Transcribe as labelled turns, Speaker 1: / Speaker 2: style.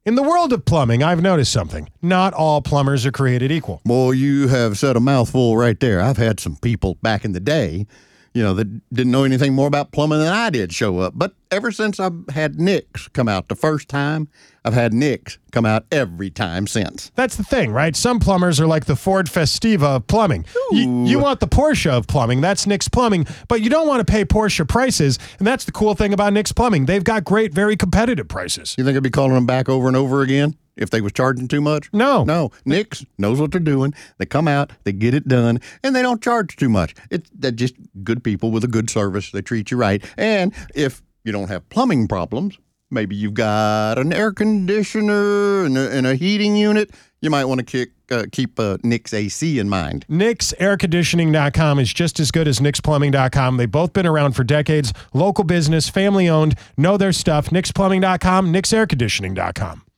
Speaker 1: In the world of plumbing, I've noticed something. Not all plumbers are created equal.
Speaker 2: Boy, you have said a mouthful right there. I've had some people back in the day, that didn't know anything more about plumbing than I did show up. But ever since I've had Nick's come out the first time, I've had Nick's come out every time since.
Speaker 1: That's the thing, right? Some plumbers are like the Ford Festiva of plumbing. You want the Porsche of plumbing. That's Nick's Plumbing. But you don't want to pay Porsche prices. And that's the cool thing about Nick's Plumbing. They've got great, very competitive prices.
Speaker 2: You think I'd be calling them back over and over again if they was charging too much?
Speaker 1: No.
Speaker 2: Nick's knows what they're doing. They come out, they get it done, and they don't charge too much. They're just good people with a good service. They treat you right. And if you don't have plumbing problems, maybe you've got an air conditioner and a heating unit, you might want to keep Nick's AC in mind.
Speaker 1: NicksAirConditioning.com is just as good as NicksPlumbing.com. They've both been around for decades. Local business, family owned, know their stuff. NicksPlumbing.com, NicksAirConditioning.com.